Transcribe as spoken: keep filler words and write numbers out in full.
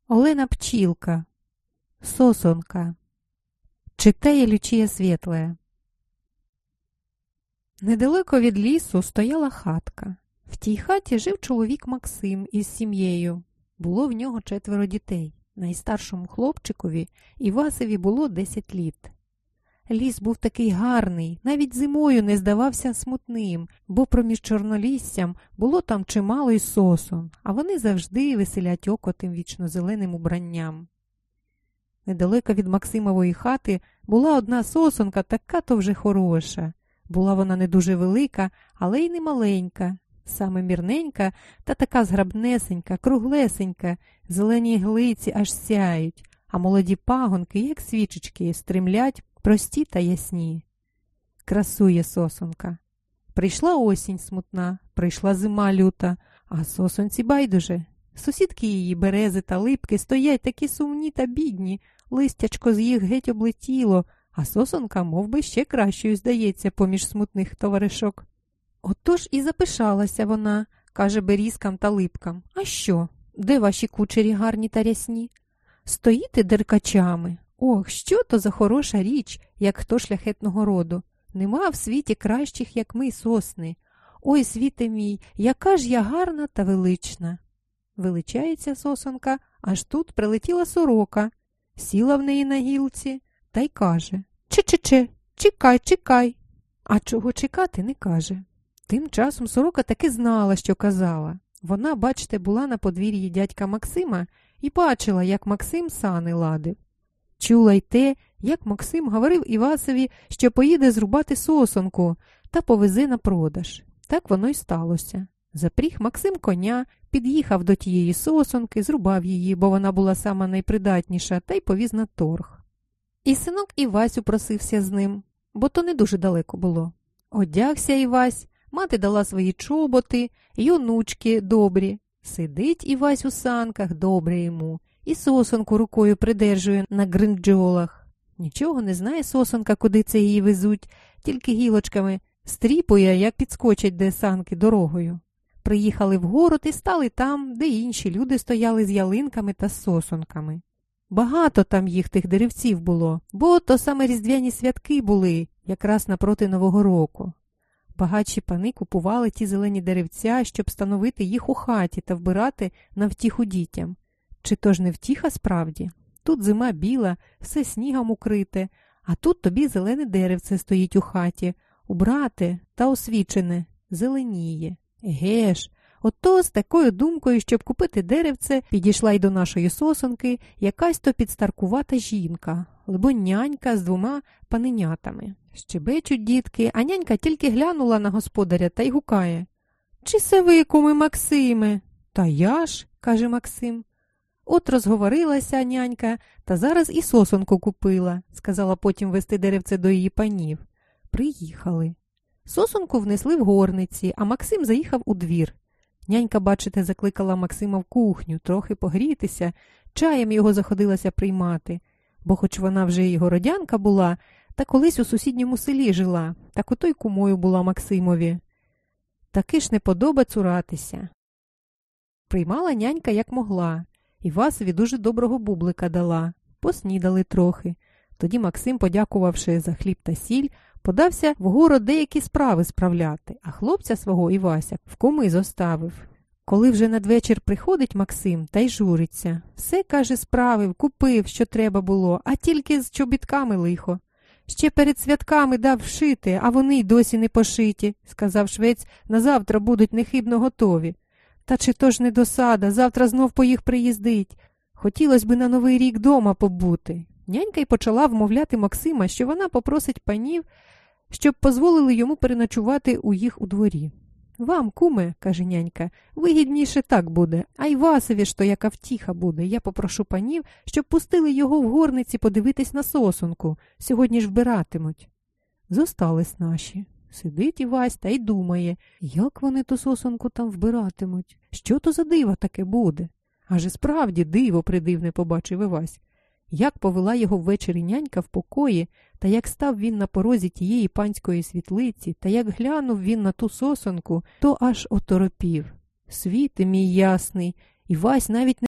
Олена Пчілка. Сосонка. Читає Лючія Свєтлая. Недалеко від лісу стояла хатка. В тій хаті жив чоловік Максим із сім'єю. Було в нього четверо дітей. Найстаршому хлопчикові Івасові було десять літ. Ліс був такий гарний, навіть зимою не здавався смутним, бо проміж чорноліссям було там чимало й сосон, а вони завжди веселять око тим вічнозеленим убранням. Недалеко від Максимової хати була одна сосонка, така то вже хороша. Була вона не дуже велика, але й не маленька, саме мірненька та така зграбнесенька, круглесенька, зелені глиці аж сяють, а молоді пагонки, як свічечки, стримлять, прості та ясні. Красує сосонка. Прийшла осінь смутна, прийшла зима люта, а сосонці байдуже. Сусідки її, берези та липки, стоять такі сумні та бідні, листячко з їх геть облетіло, а сосонка мов би, ще кращою здається поміж смутних товаришок. Отож і запишалася вона, каже берізкам та липкам. А що? Де ваші кучері гарні та рясні? Стоїте деркачами. Ох, що то за хороша річ, як хто шляхетного роду. Нема в світі кращих, як ми, сосни. Ой, світе мій, яка ж я гарна та велична. Величається сосонка, аж тут прилетіла сорока. Сіла в неї на гілці та й каже: «Че-че-че, чекай, чекай». А чого чекати, не каже. Тим часом сорока таки знала, що казала. Вона, бачте, була на подвір'ї дядька Максима і бачила, як Максим сани ладив. Чула й те, як Максим говорив Івасові, що поїде зрубати сосонку та повезе на продаж. Так воно й сталося. Запріг Максим коня, під'їхав до тієї сосонки, зрубав її, бо вона була сама найпридатніша, та й повіз на торг. І синок Івасю просився з ним, бо то не дуже далеко було. Одягся Івась, мати дала свої чоботи, й онучки добрі. Сидить Івась у санках, добре йому, і сосонку рукою придержує на гринджолах. Нічого не знає сосонка, куди це її везуть, тільки гілочками стріпує, як підскочать де санки дорогою. Приїхали в город і стали там, де інші люди стояли з ялинками та сосонками. Багато там їх тих деревців було, бо то саме різдвяні святки були, якраз напроти Нового року. Багатші пани купували ті зелені деревця, щоб становити їх у хаті та вбирати на втіху дітям. Чи то ж не втіха справді? Тут зима біла, все снігом укрите, а тут тобі зелене деревце стоїть у хаті, убрате та освічене, зеленіє. Еге ж, ото з такою думкою, щоб купити деревце, підійшла й до нашої сосонки якась то підстаркувата жінка, либонь нянька з двома паненятами. Щебечуть дітки, а нянька тільки глянула на господаря та й гукає: «Чи се ви, куме Максиме?» «Та я ж», – каже Максим. От розговорилася нянька, та зараз і сосонку купила, сказала потім вести деревце до її панів. Приїхали. Сосонку внесли в горниці, а Максим заїхав у двір. Нянька, бачите, закликала Максима в кухню, трохи погрітися, чаєм його заходилася приймати, бо хоч вона вже і городянка була, та колись у сусідньому селі жила, так ото й кумою була Максимові. Таки ж не подоба цуратися. Приймала нянька як могла. Івасові дуже доброго бублика дала. Поснідали трохи. Тоді Максим, подякувавши за хліб та сіль, подався в город деякі справи справляти, а хлопця свого Івася в куми зоставив. Коли вже надвечір приходить Максим та й журиться. Все, каже, справив, купив, що треба було, а тільки з чобітками лихо. Ще перед святками дав вшити, а вони й досі не пошиті, сказав швець, на завтра будуть нехибно готові. Та чи то ж не досада, завтра знов по їх приїздить. Хотілось би на Новий рік дома побути. Нянька й почала вмовляти Максима, що вона попросить панів, щоб позволили йому переночувати у їх у дворі. «Вам, куме, – каже нянька, – вигідніше так буде, а Івасові ж то яка втіха буде. Я попрошу панів, щоб пустили його в горниці подивитись на сосонку. Сьогодні ж вбиратимуть». Зостались наші. Сидить Івась та й думає, як вони ту сосонку там вбиратимуть. Що то за диво таке буде? Аж і справді диво придивне побачив Івась. Як повела його ввечері нянька в покої, та як став він на порозі тієї панської світлиці, та як глянув він на ту сосонку, то аж оторопів. Світе мій ясний, Івась навіть не